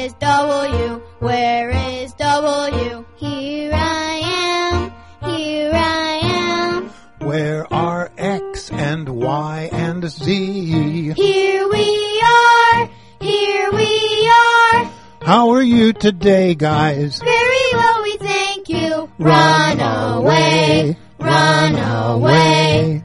is W? Where is W? Here I am. Where are X and Y and Z? Here we are. How are you today, guys? Very well, we thank you. Run away.